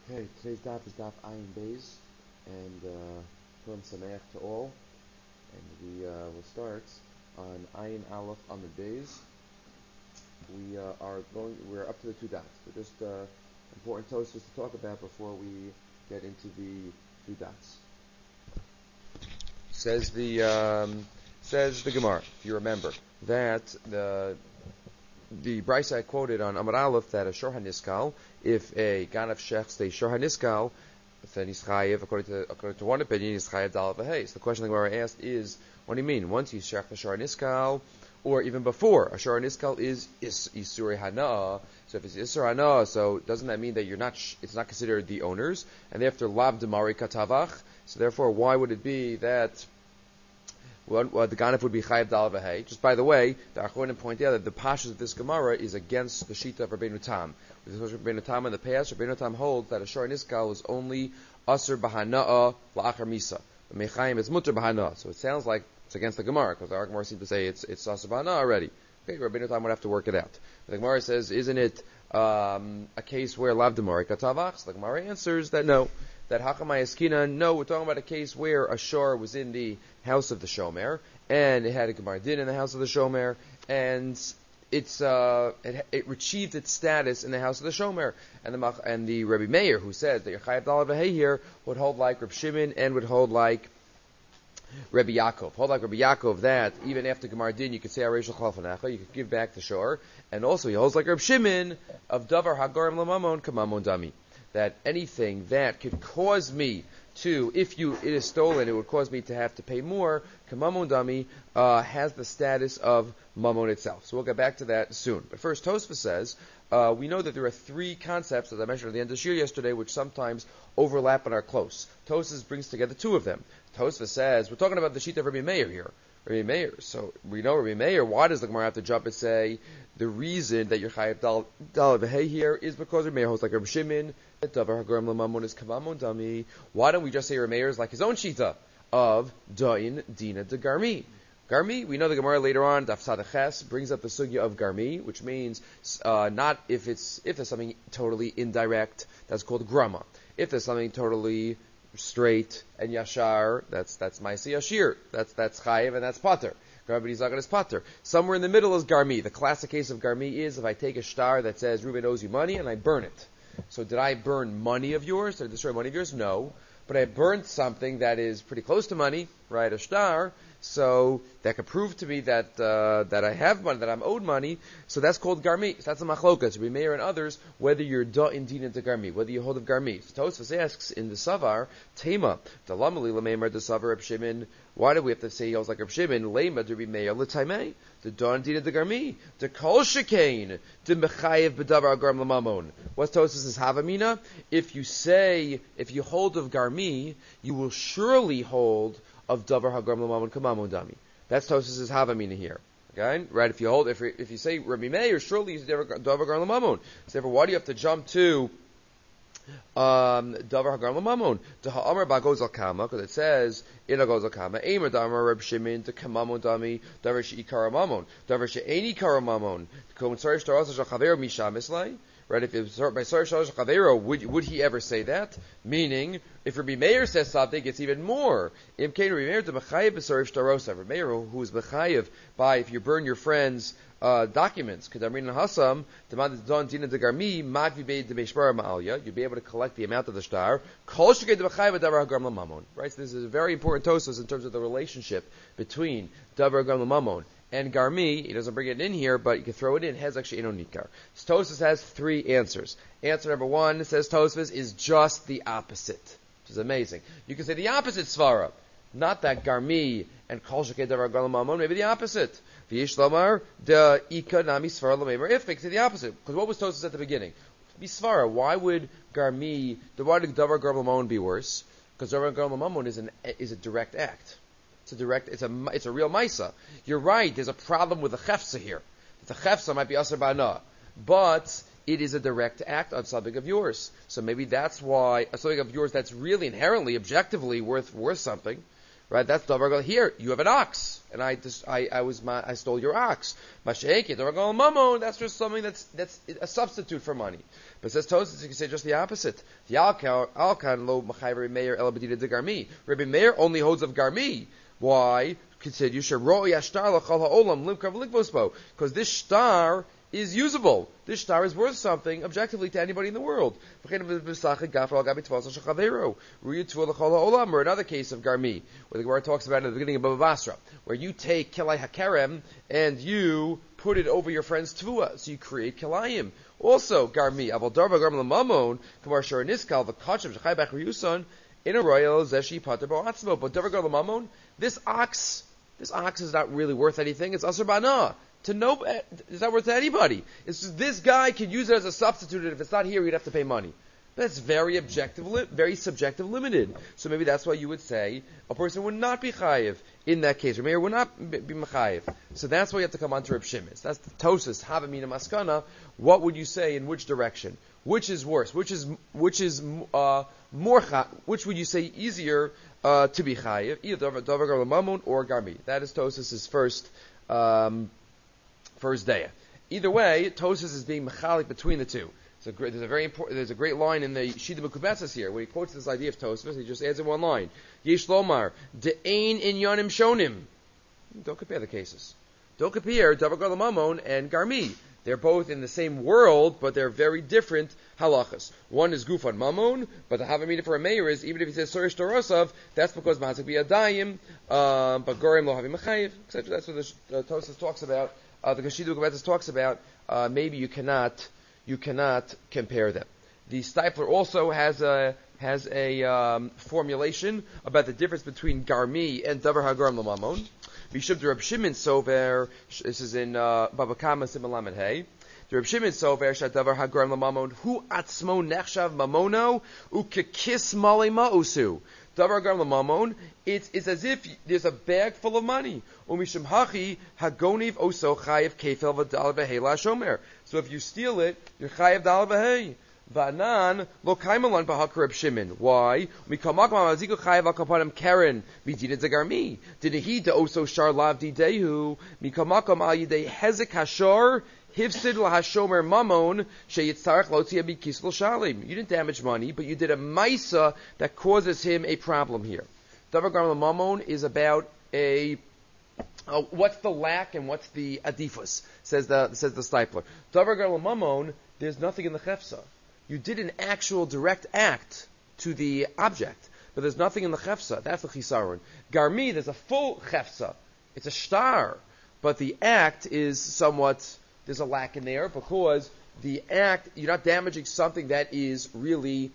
Okay, today's daf is daf Ayin Beis, and Purim Sameach to all. And we will start on Ayin Aleph on the Beis. We're up to the two dots, but just important toasts to talk about before we get into the two dots. Says the Gemara, if you remember, that the Brisa I quoted on Amar Aleph that a Shor HaNiskal, if a Ganav Shech stays Shor HaNiskal, then he's chayiv, according to one opinion, he's chayiv Dal V'Hei. So the question the Gemara asked is, what do you mean? Once he's Shech the Shor HaNiskal, or even before, a Shor HaNiskal is Isurei Hana. So if it's Isur Hana, so doesn't that mean that it's not considered the owners, and therefore Lav Demari Katavach? So therefore, why would it be that the Ganef would be Chayiv Dal V'Hei? Just by the way, the Achronim point out that the Pashas of this Gemara is against the Shita of Rabbeinu Tam. With Rabbeinu Tam in the past, Rabbeinu Tam holds that a Shor Niskal is only Asr B'Hana'a La'achar Misa. The Mechayim is Mutter B'Hana'a. So it sounds like it's against the Gemara, because the Gemara seems to say it's Asr B'Hana'a already. Okay, Rabbeinu Tam would have to work it out. But the Gemara says, isn't it a case where Lav Demari Katavach? So the Gemara answers that no. That Hakamai Eskina, no, we're talking about a case where a shor was in the house of the shomer, and it had a Gemar Din in the house of the shomer, and it achieved its status in the house of the shomer. And the Rebbe Meir, who said that Yechayev Dal V'Hei here, would hold like Reb Shimon and would hold like Rebbe Yaakov. Hold like Rebbe Yaakov that even after Gemar Din, you could say Arei Shel Chalfanecha, you could give back the shor, and also he holds like Reb Shimon of Davar Hagarim L'Mamon Kamamon Dami. That anything that could cause me to, if it is stolen, it would cause me to have to pay more, Kamamon Dami has the status of Mammon itself. So we'll get back to that soon. But first, Tosfos says, we know that there are three concepts, as I mentioned at the end of the shir yesterday, which sometimes overlap and are close. Tosfos brings together two of them. Tosfos says, we're talking about the sheet of Rabbi Meir here. Rabbi Meir. So we know Rabbi Meir. Why does the Gemara have to jump and say the reason that you're chayav dal v'hei here is because Rabbi Meir holds like Rabbi Shimon that davar hagorim l'mamon is kamamon dami? Why don't we just say Rabbi Meir is like his own shita of dain dina de garmi? Garmi, we know the Gemara later on, Daf Sadaches, brings up the sugya of garmi, which means not if there's something totally indirect, that's called grama. If there's something totally straight and yashar, that's ma'aseh yashir, that's chayiv and that's pater. Garmi zagan is pater. Somewhere in the middle is garmi. The classic case of garmi is if I take a star that says Reuben owes you money and I burn it. So did I burn money of yours? Did I destroy money of yours? No. But I burned something that is pretty close to money, right? A star. So that could prove to me that I have money, that I'm owed money. So that's called garmi. So that's a machlokas. Rabbi Meir and others, whether you're da'in din into garmi, whether you hold of garmi. So Tosfos asks in the Savar, Tema, Dalamali Lameimar the Savar Reb Shimon. Why do we have to say he holds like Reb Shimon? Leima Rabbi Meir l'taimei. The da'in din into garmi. The kol shekain. The mechayev b'davar agarm l'mamon. What's Tosfos' havamina? If you hold of garmi, you will surely hold of davar hagram l'mamon kamamon dami. That's Tosfos' havamina here. Okay, right? If you say Rabbi Meir, surely you say davar hagram l'mamon. So therefore, why do you have to jump to davar hagram l'mamon? To ha'amar ba'gozal kama, because it says in a gozal kama, eimer damar Reb Shimon to kamamon dami davar she'ikara mamon, davar she'eni kara mamon. Kon tzarich taras shel chaver misham islay. Right? If it's by Sar Shalosh Chavero, would he ever say that? Meaning, if Rabbi Meir says something, it's even more. Rabbi Meir, who is mechayev by if you burn your friend's documents, you'd be able to collect the amount of the star. Right? So this is a very important tosos in terms of the relationship between davar hagram l'mamon and garmi. He doesn't bring it in here, but you can throw it in. Hezek she'eno nikar. So Tosfos has three answers. Answer number one, says Tosfos, is just the opposite, which is amazing. You can say the opposite svara, not that garmi and kol shekei davar hagram l'mamon, maybe the opposite. V'yish lomar the ika nami svara l'meimer ifik. Say the opposite, because what was Tosfos at the beginning? Be svara. Why would davar hagram l'mamon be worse? Because davar hagram l'mamon is a direct act. It's a real maisa. You're right, there's a problem with the chefsa here. The chefsa might be aser ba'ana, but it is a direct act on something of yours. So maybe that's why something of yours that's really inherently, objectively worth something, Right? That's davar gal. Here, you have an ox, and I stole your ox. Masha'eki, davar gal mamon, that's just something that's a substitute for money. But says Tosfos, you can say just the opposite. The alkan lo machayv Rabbi Meir el bedina de garmi. Rabbi Meir only holds of garmi. Why? Continue. Because this star is usable. This star is worth something objectively to anybody in the world. Or another case of Garmi, where the Gemara talks about it at the beginning of Bava Basra, where you take Kilai HaKerem and you put it over your friend's Tvua, so you create Kilayim. Also, Garmi, Aval Darva Garm Lamamon, Kamar Shor Niskal, V'Kachem, Shechai Bach Ryuson, in a royal Zeshi Pater Bo'atzmo, but Darva Garm Lamamon, this ox is not really worth anything. It's Asur Bana. It's not worth to anybody. It's just this guy can use it as a substitute, and if it's not here, you'd have to pay money. That's very subjective, limited. So maybe that's why you would say a person would not be chayiv in that case. Or maybe would not be mechayiv. So that's why you have to come on to Reb Shimon. That's the Tosfos, Havamina Maskana. What would you say in which direction? Which is worse? Which more? Which would you say easier to be chayiv? Either Davar Gar Mamon or Garmi. That is Tosfos' first day. Either way, Tosfos is being mechalik between the two. There's a great line in the Shida Mekubetzes here, where he quotes this idea of Tosfos. He just adds in one line: Yesh Lomar de'ein inyanim shonim. Don't compare the cases. Don't compare Davar Gar Mamon and Garmi. They're both in the same world, but they're very different halachas. One is Gufan Mamon, but the Havamina for a mayor is, even if he says Sorish Dorosav, that's because Mazik be Adayim, but Gorim lo Havim Mechayiv, etc. That's what the Tosfos talks about. The Kashidu Gebetzes talks about. Maybe you cannot compare them. The Stipler also has a formulation about the difference between Garmi and Davar HaGarm L'Mamon. Mishum de Reb Shimon Sover. This is in Baba Kama Simalamed Hey. The Reb Shimon Sover Shadavar HaGarm L'Mamon Hu Atzmo Nechshav Mamono Ukekis Male Ma'usu. Davar Gar L'Mamon, it's as if there's a bag full of money. Umishum Hachi Hagoniv Oso Chayev Kefel V'Dal V'Hei La Shomer. So if you steal it, you're Chayev Dal V'Hei. Va'anan Lo Kaimalon B'Hak Reb Shimon. Why? Mikamak Mamaziku Chayev Akapanim Karen Midina Zagarmi. Did he to Oso Shar Lavdi Dehu Mikamakam Al Yidei Hezek Hashor Hivsid lahashomer mamon sheyitzarach lotzia bikisl shalim. You didn't damage money, but you did a maisa that causes him a problem here. Davar gar mamon is about what's the lack and what's the adifus, says the Stipler. Davar gar mamon, there's nothing in the chefsa. You did an actual direct act to the object, but there's nothing in the chefsa. That's the chisaron. Garmi, there's a full chefsa. It's a shtar, but the act is somewhat. There's a lack in there because the act, you're not damaging something that is really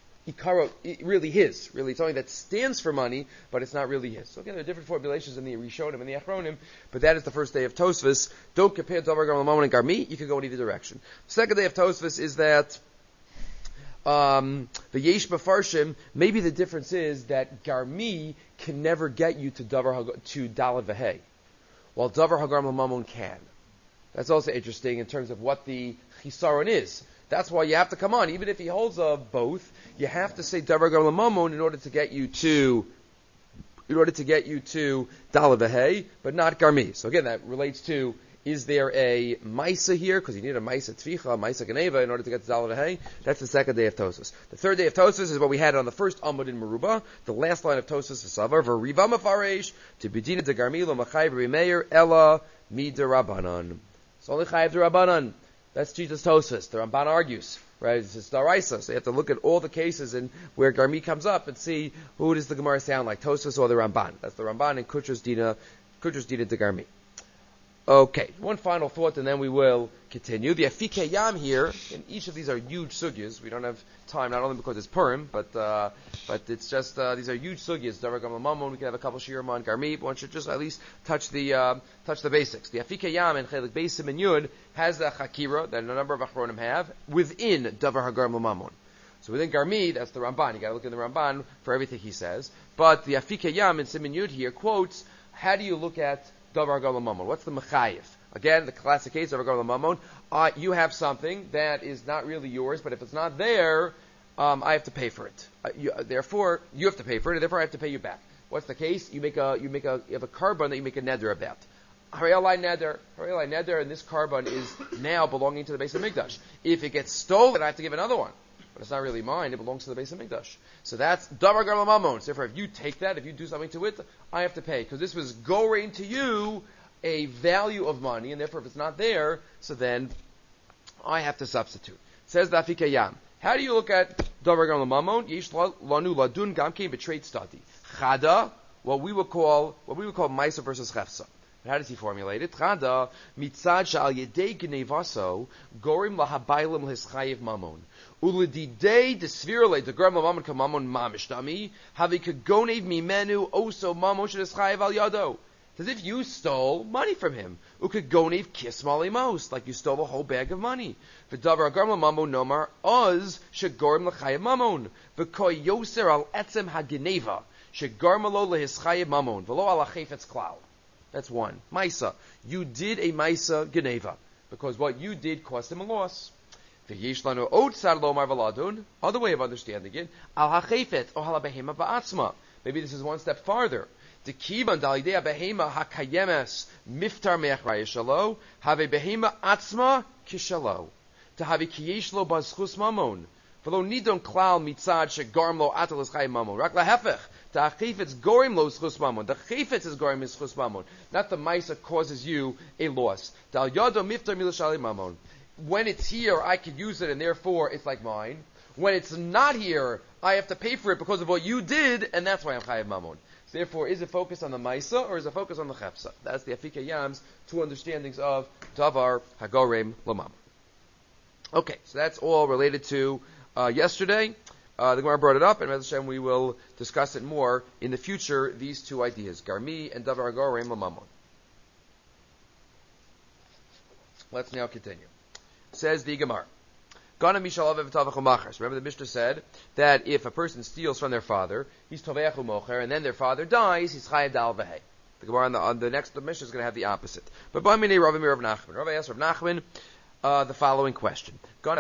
his, really something that stands for money, but it's not really his. So again, there are different formulations in the Rishonim and the Achronim, but that is the first day of Tosfos. Don't compare Davar Gar L'Mamon and Garmi. You can go in either direction. The second day of Tosfos is that the Yesh Mefarshim, maybe the difference is that Garmi can never get you to Daled V'Hei, while Davar HaGar L'Mamon can. That's also interesting in terms of what the chisaron is. That's why you have to come on. Even if he holds of both, you have to say Davar Gar L'Mamon in order to get you to Daled V'Hei, but not Garmi. So again, that relates to, is there a Maisa here? Because you need a Maisa Tficha, a Maisa Geneva in order to get to Daled V'Hei. That's the second day of Tosfos. The third day of Tosfos is what we had on the first Amud in Meruba. The last line of Tosfos is Savar, V'Riva Mefaresh, to B'dina de Garmi lo Machayv Rabbi Meir, Ella Midarabanan. It's only Chayev D'Rabbanan. That's Jesus Tosfos. The Ramban argues, right? It's Daraisa. So you have to look at all the cases and where Garmi comes up and see who does the Gemara sound like, Tosfos or the Ramban. That's the Ramban and Kutra's Dina de Garmi. Okay, one final thought and then we will continue. The Afike Yam here, and each of these are huge sugyas. We don't have time, not only because it's Purim, but it's just, these are huge sugyas. Davar Gar L'Mamon, we can have a couple shirim on Garmi, but one should just at least touch the basics. The Afike Yam and Chelik Beisim and Yud has the Chakira that a number of Achronim have within Davar HaGar L'Mamon. So within Garmi, that's the Ramban. You got to look in the Ramban for everything he says. But the Afike Yam and Siman Yud here quotes, how do you look at Davar Gar L'Mamon? What's the Mechayev? Again, the classic case, Davar Gar L'Mamon. You have something that is not really yours, but if it's not there, I have to pay for it. Therefore, you have to pay for it, and therefore I have to pay you back. What's the case? You have a carbon that you make a neder about. Harei neder, and this carbon is now belonging to the Beis Hamikdash. If it gets stolen, I have to give another one. But it's not really mine, it belongs to the Beis Hamikdash. So that's davar gar lamamon. So therefore, if you take that, if you do something to it, I have to pay. Because this was gorein to you a value of money, and therefore if it's not there, so then I have to substitute. Says the Afika Yam. How do you look at davar gar lamamon? Yesh lanu ladun gamkein betrayed study. Chada, what we would call Maisa versus Chefsa. How does he formulate it? Chada mitzad shal yedei gnevaso gorim lahabaylim l'hischayev mamon uledidei desvirle degram mamon kamamon mamishtami havi kagonev mimenu oso mamon sheschayev al yado. As if you stole money from him. Ukagonev kismali most, like you stole a whole bag of money. V'davar garma mamon nomar oz shegorim l'chayev mamon v'koy yoser al etzem hageneva shegarmalo lehischayev mamon v'lo al hachefetz klal. That's one. Maisa. You did a Maisa Geneva. Because what you did cost him a loss. Other way of understanding it. Al hachefet o halabehema ba'atzma. Maybe this is one step farther. The kiban dalidea behema hakayemes miftar me'achraya shalo have behema atzma kishalo. To have a kiyeshlo bazchus mamon. V'lo nidon klal mitzad shegarmlo atalas chayim mamon. Rak lahefech. The chayfetz gorim lo schus mamon. The chayfetz is gorim is schus mamon. Not the Maisa causes you a loss. Dal yado miftar milashali mamon. When it's here, I could use it, and therefore it's like mine. When it's not here, I have to pay for it because of what you did, and that's why I'm chayav mamon. So therefore, is it focused on the Maisa or is it focused on the Chefsa? That's the Afika Yam's two understandings of davar hagorem lamam. Okay, so that's all related to yesterday. The Gemara brought it up, and Mezes Hashem, we will discuss it more in the future, these two ideas, Garmi and Davar Gorem Lamamon. Let's now continue. Says the Gemara. Remember the Mishnah said that if a person steals from their father, he's Toveach U'mocher, and then their father dies, he's Chayav Dal V'hei. The Gemara on the next Mishnah is going to have the opposite. But Ba'minei Rav Nachman. Rav asked Rav Nachman the following question.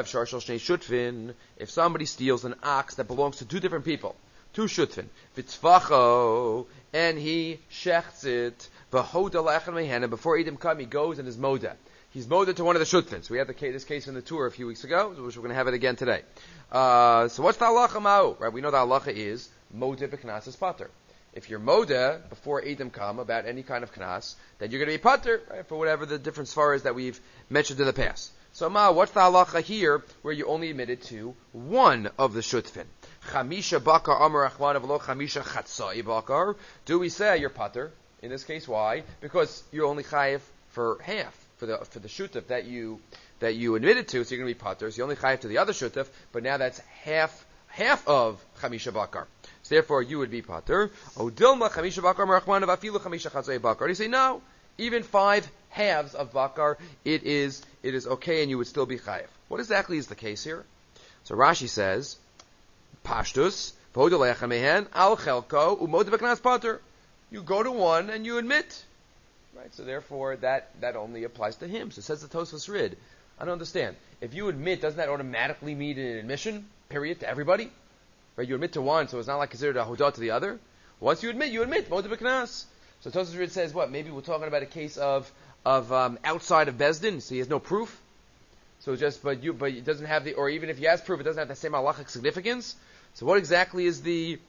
If somebody steals an ox that belongs to two different people, two shutfin, vitzvacho, and he shechts it, before Edom come, he goes and is moda. He's moda to one of the shutfins. We had this case in the tour a few weeks ago, which we're going to have it again today. So what's the halacha ma'u? Right, we know the halacha is moda b'knas is pater. If you're moda before Edom come about any kind of knas, then you're going to be pater, right, for whatever the different svaras that we've mentioned in the past. So, what's the halacha here where you only admitted to one of the shutfin? Chamisha bakar amar achman v'lo chamisha chatzai bakar. Do we say you're pater? In this case, why? Because you're only chayiv for half for the shutaf that you admitted to. So you're going to be pater. So you only chayiv to the other shutaf, but now that's half of chamisha bakar. So therefore, you would be pater. O dilma chamisha bakar amar achman v'afilu chamisha chatzai bakar. You say no. Even 5 halves of bakar, it is okay, and you would still be chayiv. What exactly is the case here? So Rashi says, Pashtus, mehen al chelko umod v'knas pater. You go to one and you admit, right? So therefore, that only applies to him. So it says the Tosfos Rid. I don't understand. If you admit, doesn't that automatically mean an admission? Period to everybody, right? You admit to one, so it's not like considered a hodah to the other. Once you admit, mod v'knas. So Tosfos Rid says what? Maybe we're talking about a case of outside of Bezdin, so he has no proof. So but it doesn't have or even if he has proof, it doesn't have the same halachic significance. So what exactly is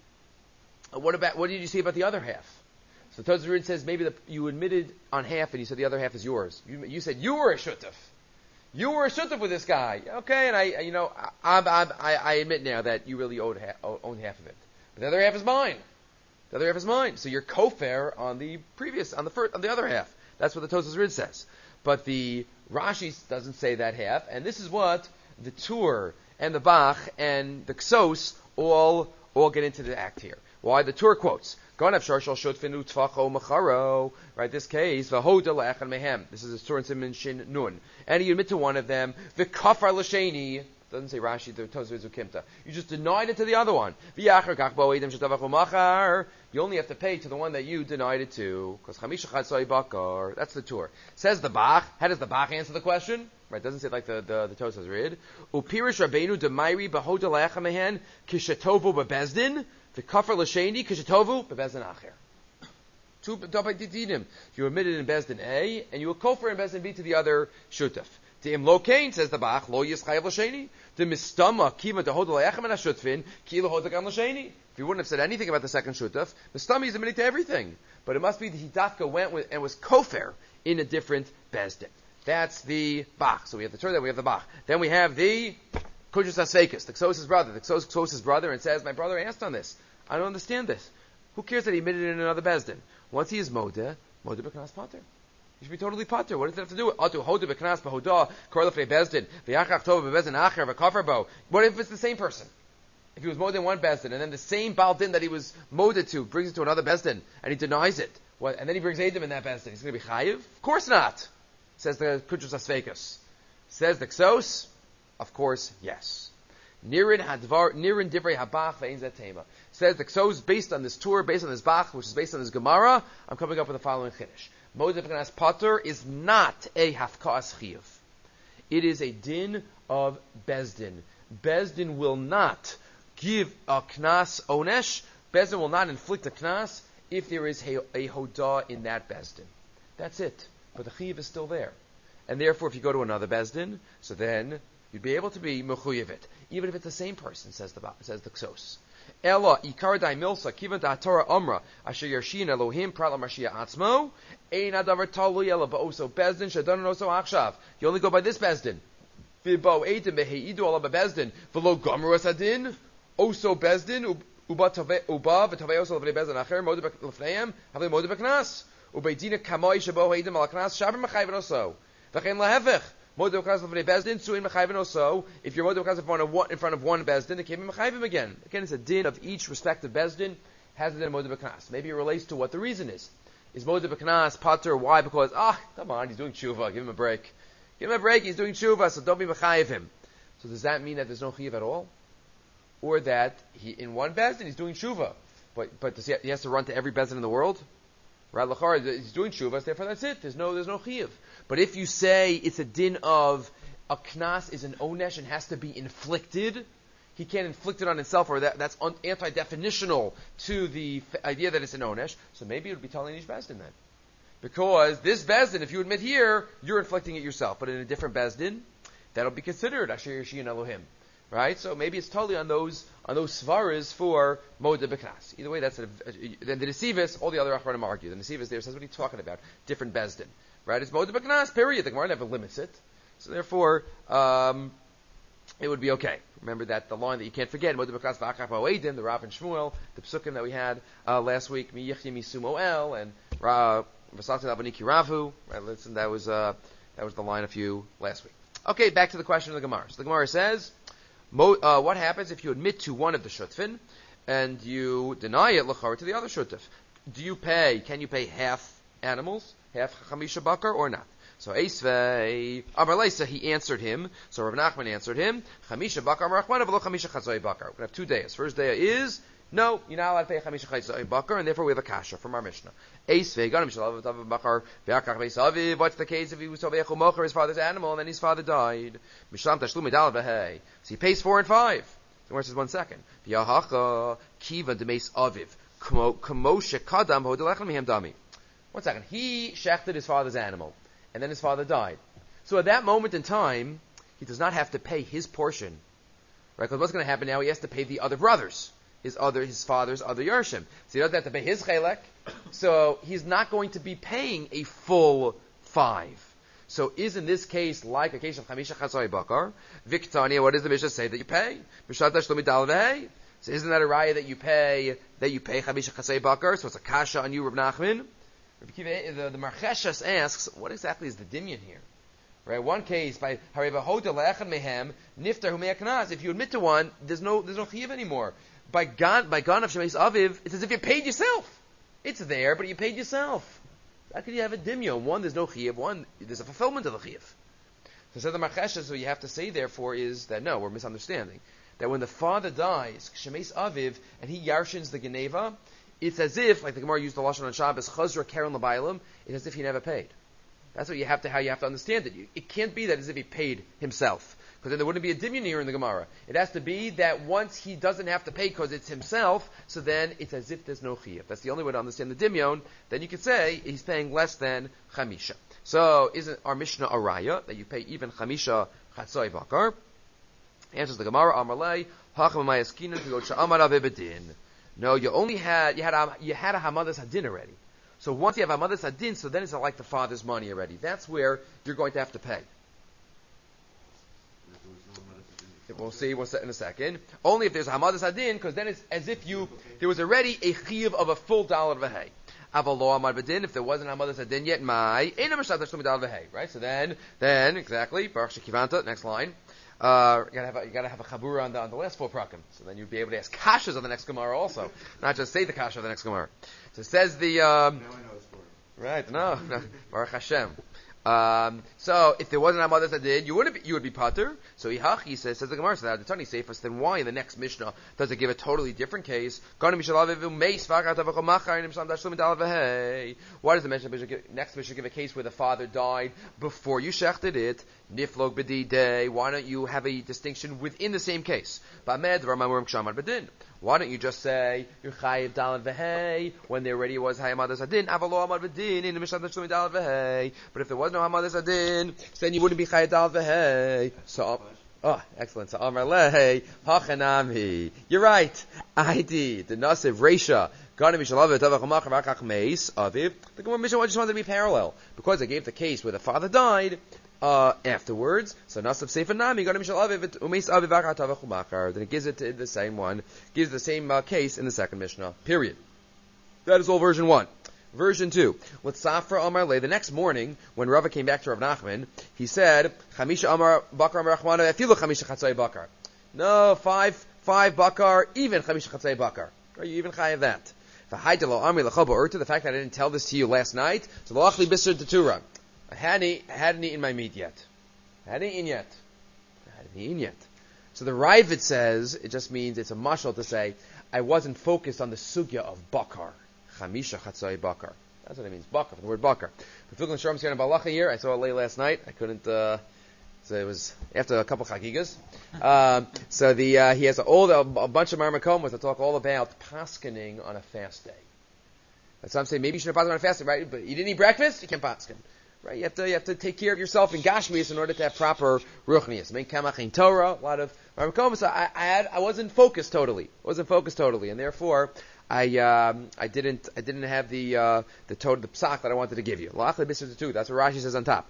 what did you say about the other half? So Tosfos Rid says maybe you admitted on half and you said the other half is yours. You said you were a shutaf. You were a shutaf with this guy. Okay, and I admit now that you really own half of it. But the other half is mine. The other half is mine. So you're kofer on the other half. That's what the Tosfos Rid says. But the Rashi doesn't say that half, and this is what the Tur and the Bach and the Ksos all get into the act here. Why? The Tur quotes, Ganav sharshal shutfinu tfacho macharo, right, this case, v'hoda le'echan mehem. This is a Tur and Siman Shin Nun. And you admit to one of them, v'kafar l'sheni, Doesn't say Rashi, the Tosfos Ukimta. You just denied it to the other one. You only have to pay to the one that you denied it to. Because Chamisha Chatzai Bakar. That's the Tur. Says the Bach. How does the Bach answer the question? Right, doesn't say it like the Tosfos read. Upirish Rabbeinu Demairi Behoda Lecha Mehen Kishatovu Bebezdin V'Kafar L'Sheni Kishatovu Bebezdin Acher. You admitted in Bezdin A, and you will kofar in Bezdin B to the other shutaf. To im lo kain, says the Bach, lo yischayev l'sheni. To mistama kiva to hodol lechem and ashutfin ki lo hodagam l'sheni. If you wouldn't have said anything about the second shutaf, mistama is admitting to everything. But it must be that he dafka went with and was kofar in a different Bezdin. That's the Bach. So we have the Torah, we have the Bach. Then we have the Kushus Asfekis, the Ksos' brother. The Ksos' brother and says, my brother asked on this. I don't understand this. Who cares that he admitted it in another Bezdin? Once he is Modeh B'Knas Pater. He should be totally Pater. What does it have to do with Atu Hoda B'Knas B'Hoda, Korlefei Bezdin, V'Yachach Tov B'Bezdin Acher, V'Kafar Bo? What if it's the same person? If he was Modeh in one Bezdin, and then the same Baal Din that he was Modeh to brings it to another Bezdin, and he denies it, and then he brings Eidim in that Bezdin, he's going to be Chayiv? Of course not, says the Kuchus Asfekos. Says the Ksos, of course, yes. Nirin Divrei Habach Ve'ein Zeh Tema. Says the Ksos, based on this Tur, based on this Bach, which is based on this Gemara, I'm coming up with the following Chiddush. Modeh B'Knas Pater is not a Hafka'as Chiyuv. It is a din of Bezdin. Bezdin will not give a Knas Onesh. Bezdin will not inflict a Knas if there is a Hodah in that Bezdin. That's it. But the Chiyuv is still there. And therefore, if you go to another Bezdin, so then you'd be able to be Mechuyevit, even if it's the same person, says the Ksos. Ella ikar dai milsa kivan da Torah amra asher yershin Elohim prat Mashiach atzmo ein adavar talu ella ba'oso bezdin shadon oso achshav. You only go by this bezdin. V'bo eitim beheidu ala bezdin v'lo gomer asadin oso bezdin uba v'tavei oso l'vnei bezdin acher modeh l'fneihem havei modeh b'knas ubeidina kamoi shabo heidim al knas shaber mechayven oso v'chein lahevich. If you're Modeh B'Knas in front of one Bezdin, they came in Mechayvim again. Again, it's a din of each respective Bezdin has a din of Modeh B'Knas. Maybe it relates to what the reason is. Is Modeh B'Knas Pater? Why? Because, come on, he's doing tshuva. Give him a break. Give him a break. He's doing tshuva, so don't be Mechayv him. So does that mean that there's no Chiyuv at all? Or that he in one Bezdin he's doing tshuva, but he has to run to every Bezdin in the world? Right, Lachar, he's doing tshuva, therefore that's it. There's no Chiyuv. But if you say it's a din of a knas is an onesh and has to be inflicted, he can't inflict it on himself, or that's anti-definitional to the idea that it's an onesh, so maybe it would be telling each bezdin then. Because this bezdin, if you admit here, you're inflicting it yourself, but in a different bezdin, that'll be considered Asher Yeshin Elohim. Right? So maybe it's totally on those svaras for Modeh B'Knas. Either way, then the Nesivis, all the other Achronim argue. The Nesivis there says, what are you talking about? Different bezdin. Right? It's Modeh B'Knas, period. The Gemara never limits it. So therefore, it would be okay. Remember that the line that you can't forget, Modeh B'Knas V'Achach Ba'oedim, the Rav and Shmuel, the Psukim that we had last week, Mi Yichyi Misu Moel, and V'Sati Labaniki Ravu. Right? Listen, that was the line a few last week. Okay, back to the question of the Gemara. So the Gemara says, what happens if you admit to one of the shutfin and you deny it l'chara to the other shutf? Can you pay half animals, half chamisha bakar, or not? So Eisvei Amar Leisa, he answered him. So Rav Nachman answered him, chamisha bakar marachmana v'lo chamisha chatzoi bakar. We're going to have 2 days. First day is no, you're not allowed to pay chamisha chatzoi bakar, and therefore we have a kasha from our Mishnah. Eisvei ganim shalav tav bakar ve'akach beisaviv. What's the case if he was tovechu mocher his father's animal and then his father died? Mishlam tashlum medal v'hei. So he pays 4 and 5. The Gemara says 1 second. V'yahacha kiva demeis aviv kamo shekadam hodelechem mihem dami. 1 second. He shechted his father's animal, and then his father died. So at that moment in time, he does not have to pay his portion, right? Because what's going to happen now? He has to pay the other brothers, his father's other yarshim. So he doesn't have to pay his chelek. So he's not going to be paying a full 5. So is in this case like a case of chamisha chatzoi bakar? Viktania, what does the Mishnah say that you pay? Mishat shlomi dalvei. So isn't that a raya that you pay chamisha chatzoi bakar? So it's a kasha on you, Rav Nachman. The Marcheshas asks, what exactly is the dimyan here? Right? One case by Hareva Hoda Le'echan Mehem Niftar Hu Me'aknas. If you admit to one, there's no chiyuv anymore. By Gan of Shemeis Aviv, it's as if you paid yourself. It's there, but you paid yourself. How could you have a dimyon? One, there's no chiyuv. One, there's a fulfillment of the chiyuv. So said the Marcheshes, what you have to say therefore is that no, we're misunderstanding. That when the father dies, Shemes Aviv, and he yarshins the Geneva, it's as if, like the Gemara used the Lashon on Shabbos, Chazra Karen L'Bailam, it's as if he never paid. That's what how you have to understand it. It can't be that as if he paid himself. Because then there wouldn't be a dimyon here in the Gemara. It has to be that once he doesn't have to pay because it's himself, so then it's as if there's no chiyuv. That's the only way to understand the dimyon. Then you could say he's paying less than chamisha. So isn't our Mishnah a raya that you pay even chamisha chatzoi bakar? Answers the Gemara, Amarlei, hacham mayaskinan to go sha'amar avibedin. No, you had a hamadas hadin already. So once you have hamadas hadin, so then it's not like the father's money already. That's where you're going to have to pay. We'll see in a second. Only if there's hamadas hadin, because then it's as if there was already a chiyuv of a full dollar of a hay. Avalo amar bedin. If there wasn't hamadas hadin yet, right? So then exactly. Baruch shekivanta. Next line. You gotta have a chabura on the last four prakim. So then you'd be able to ask kashas on the next Gemara also, not just say the kasha of the next Gemara. So it says the now I know it's for right. No, Baruch Hashem. So if there wasn't hamadas hadin, you would be pater. So he says the Gemara, so the Tani Seifas, then why in the next Mishnah does it give a totally different case? Why does the next Mishnah give a case where the father died before you shechted it? Niflog b'didei. Why don't you have a distinction within the same case? Why don't you just say you're chayiv dalad v'hei when there already was hamadas hadin? Avalo amad v'din in the Mishnah shlumi dalad v'hei. But if there was no hamadas hadin, then you wouldn't be chayiv dalad v'hei. So, excellent. So Amar lei hachanami. You're right. ID the nasiv reisha. The Gemara Mishnah just wanted to be parallel because they gave the case where the father died afterwards. So Nasav Sefer Nami got then it gives it to the same one, gives the same case in the second Mishnah. Period. That is all version 1. Version 2. With Safra Amar Le, the next morning, when Rava came back to Rav Nachman, he said, Chamisha Amar Bakar Amar Rachmana, Afilu Chamisha Chatzai Bakar. No, five Bakar, even Chamisha Chatzai Bakar. Are you even chayav that? The fact that I didn't tell this to you last night, so Loachli Bisr Tetura. I hadn't eaten my meat yet. I hadn't eaten yet. So the Ravid says, it just means, it's a mashal to say, I wasn't focused on the sugya of bakar. Chamisha chatzai bakar. That's what it means, bakar, the word bakar. But Filkin Sharm's here in Balacha here, I saw it late last night, I couldn't, so it was after a couple chagigas. So he has a bunch of marmakomos that talk all about paskening on a fast day. That's why I'm saying maybe you shouldn't pasken on a fast day, right? But you didn't eat breakfast, you can't pasken. Right? You have to take care of yourself in Gashmias in order to have proper ruchnias. Make kamach in Torah, a lot of marmakomos. I wasn't focused totally, and therefore I didn't have the psak that I wanted to give you. That's what Rashi says on top.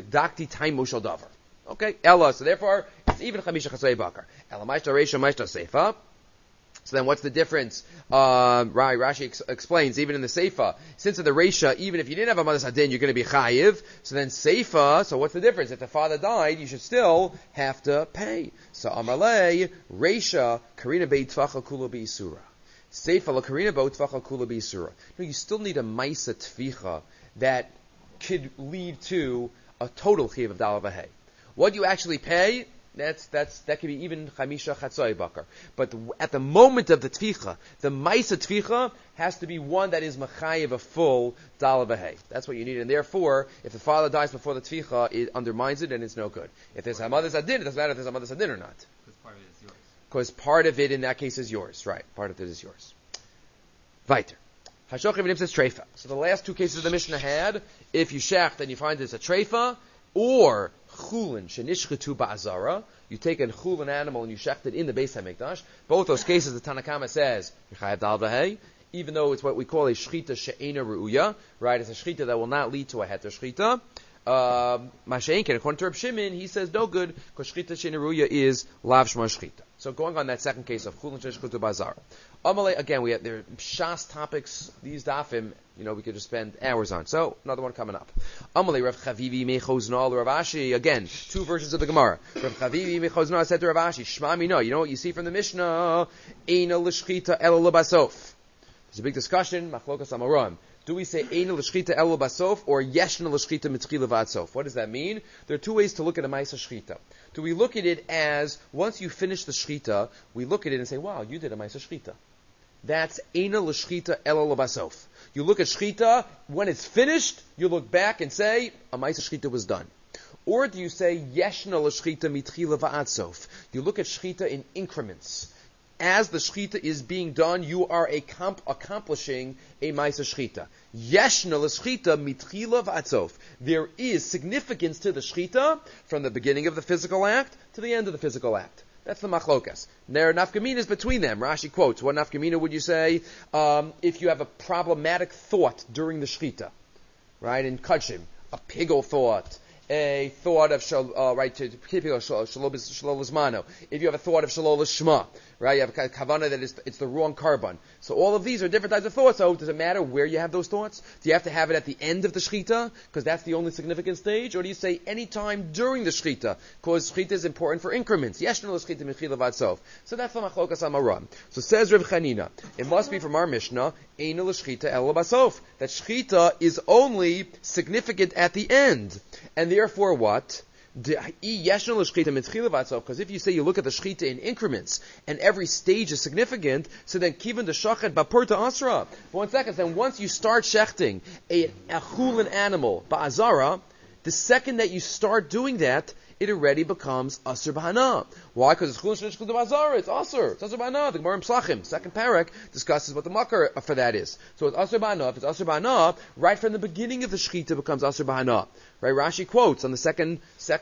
Okay, Ella. So therefore, it's even Chamisha Chatzai Bakar. Ella Maishta Reisha Maishta Seifa. So then what's the difference? Rashi explains, even in the Seifa, since in the Reisha, even if you didn't have a Hamadas Hadin, you're going to be Chayiv. So then Seifa, so what's the difference? If the father died, you should still have to pay. So Amarle, Reisha, Karina Beit Tfacha Kula B'Isura. Seifa La Karina Beit Tfacha Kula B'Isura. No, you still need a Maisa Tficha that could lead to a total Chiv of Dal V'Hei. What you actually pay, that could be even Chamisha Chatzai Bakar. But at the moment of the Tficha, the Maisa Tficha has to be one that is Machayev a full Dal V'Hei. That's what you need. And therefore, if the father dies before the Tficha, it undermines it and it's no good. If there's Hamadas Hadin, it doesn't matter if there's Hamadas Hadin or not. Because part of it in that case is yours. Right. Part of it is yours. Weiter. Hashochim says Treifa. So the last two cases the Mishnah had, if you shecht and you find it's a Treifa, or chulin shenishchetu ba'azara, you take a chulin animal and you shecht it in the Beis HaMikdash. Both those cases, the Tanakama says Yechayev Dal V'Hei, even though it's what we call a shchita she'ena ru'uya, right? It's a shchita that will not lead to a heter shchita. Masha'enken, according to Reb Shimon, he says no good because shchita she'ena ru'uya is lav shma shchita. So going on that second case of chulin shenishchetu ba'azara. Amalei, again, there are shas topics, these dafim, we could just spend hours on. So, another one coming up. Amalei, Rav Chavivi mechoznal, Rav Ashi, again, two versions of the Gemara. Rav Chavivi mechoznal said to Rav Ashi, Shma mi no, you know what you see from the Mishnah? Eina l'shchita ela l'basof. There's a big discussion, machlokas amaram. Do we say Eina l'shchita elo basof or Yeshna l'shchita mitchila v'ad sof? What does that mean? There are two ways to look at a Maisa Shchita. Do we look at it as, once you finish the Shchita, we look at it and say, wow, you did a Maisa Shchita. That's Eina l'shchita elo basof. You look at Shchita, when it's finished, you look back and say, a Maisa Shchita was done. Or do you say, Yeshna l'shchita mitchila v'ad sof? You look at Shchita in increments. As the Shchita is being done, you are accomplishing a Maisa Shchita. Yeshna l'shchita mitchila v'ad sof. There is significance to the Shchita from the beginning of the physical act to the end of the physical act. That's the machlokas. There are nafkaminas between them. Rashi quotes, what nafkamina would you say if you have a problematic thought during the Shchita? Right, in Kachim, a pigel thought, a thought of shalol. If you have a thought of shalol lishma, right, you have a kavana that it's the wrong carbon. So all of these are different types of thoughts. So does it matter where you have those thoughts? Do you have to have it at the end of the shchita because that's the only significant stage, or do you say any time during the shchita because shchita is important for increments? Yeshna l'shchita michila v'adsof. So that's the machlokas amaram. So says Rav Chanina, it must be from our Mishnah, eina l'shchita elo basof, that shchita is only significant at the end. And therefore what? Because if you say you look at the shchita in increments and every stage is significant, so then kivan the shachet bapurta asra. For 1 second, then once you start shechting a chulin animal ba'azara, the second that you start doing that, it already becomes asur b'hana. Why? Because it's chulin shechut ba'azara. It's asur. It's asur b'hana. The Gemara in Psachim, second parak, discusses what the makar for that is. So it's asur b'hana. If it's asur b'hana, right from the beginning of the shechita becomes asur b'hana. Right? Rashi quotes on the second.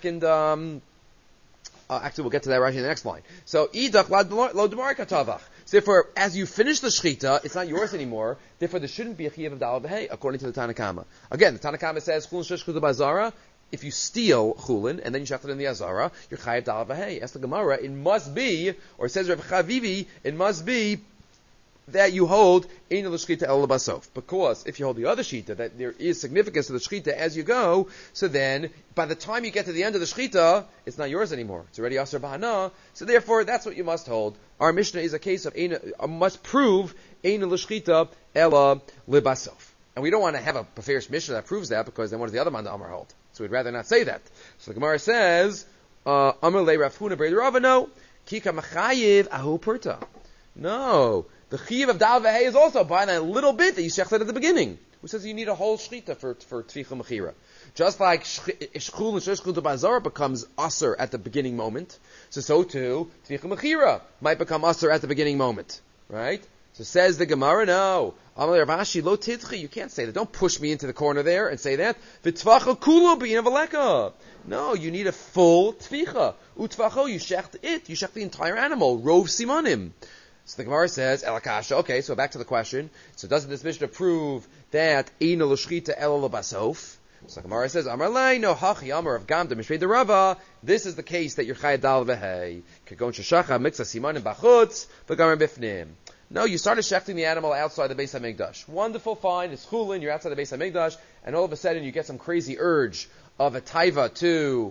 Actually, we'll get to that Rashi in the next line. So idach lo demar katavach. So therefore, as you finish the shechita, it's not yours anymore. Therefore, there shouldn't be a chiyuv of dal v'hei according to the Tanakama. Again, the Tanakama says chulin shechut ba'azara. If you steal chulin and then you shech it in the azara, you're chayav dal v'hei. As the Gemara, it must be, or it says Rav Chavivi, it must be that you hold eina l'shchita elo basof. Because if you hold the other shita, that there is significance to the shchita as you go, so then by the time you get to the end of the shchita, it's not yours anymore. It's already asur b'hana. So therefore, that's what you must hold. Our Mishnah is a case of must prove eina l'shchita elo basof. And we don't want to have a Peferish Mishnah that proves that, because then what does the other man the Amar hold? So we'd rather not say that. So the Gemara says, Amar le Rav Huna ber Rava, no, Kika machayiv ahu purta. No, the chiyuv of dal v'hei is also by that little bit that you shechted at the beginning. Who says you need a whole shchita for tvicha mechira? Just like shchul and shechut b'azara becomes aser at the beginning moment, so too tvicha mechira might become aser at the beginning moment, right? So says the Gemara, no. Amalei Rav Ashi lo tidchi. You can't say that. Don't push me into the corner there and say that. V'tvacha kulo b'ina v'leka. No, you need a full tvicha. Utvacho, you shecht it. You shecht the entire animal. Rov simanim. So the Gemara says, Elakasha. Okay, so back to the question. So doesn't this Mishnah prove that eina l'shchita elo basof? So the Gemara says, Amar lei no hachi amar of gamda mishvei de Rava. This is the case that you're chayav dal v'hei. Kagon sheshacha mitzah simanim b'chutz v'gamer bifnim. No, you started shechting the animal outside the Beis HaMikdash. Wonderful, fine, it's chulin, you're outside the Beis HaMikdash, and all of a sudden you get some crazy urge of a taiva to,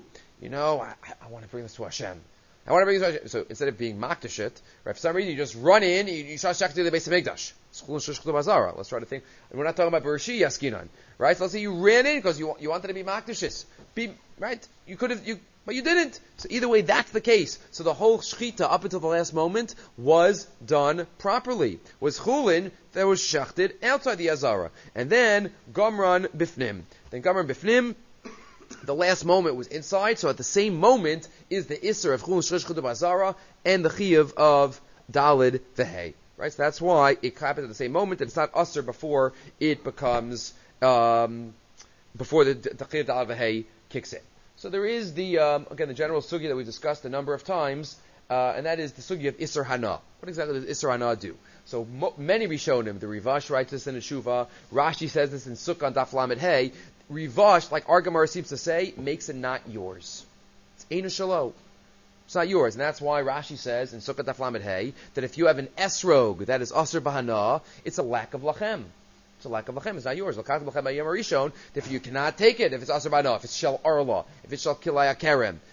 I want to bring this to Hashem. I want to bring this to Hashem. So instead of being makdash it, right, for some reason you just run in, you start shechting the Beis HaMikdash. It's chulin shechut b'azara. Let's try to think. We're not talking about Bereshit Yaskinan, right? So let's say you ran in because you wanted to be makdashis. Right? You could have, but you didn't. So either way, that's the case. So the whole shchita up until the last moment was done properly. Was chulin that was shechted outside the azara, and then gamran bifnim. Then gamran bifnim, the last moment was inside. So at the same moment is the isser of chulin shechted b'azara and the chiyuv of dalid v'hei. Right. So that's why it happens at the same moment, and it's not usser before it becomes before the chiyuv dalid v'hei kicks in. So there is the general sugya that we discussed a number of times, and that is the sugya of Isser Hana. What exactly does Isser Hana do? So many Rishonim, the Rivash writes this in the Shuvah, Rashi says this in Sukkah on Daf Lamed Hey. Rivash, like our Gemara seems to say, makes it not yours. It's Eina Shalo. It's not yours, and that's why Rashi says in Sukkah Daf Lamed Hey that if you have an esrog that is Asr Bahana, it's a lack of lachem. It's a lack of lachem. It's not yours. Therefore, you cannot take it if it's asur b'hana, if it's shel arla, if it's shel kilaya kerem.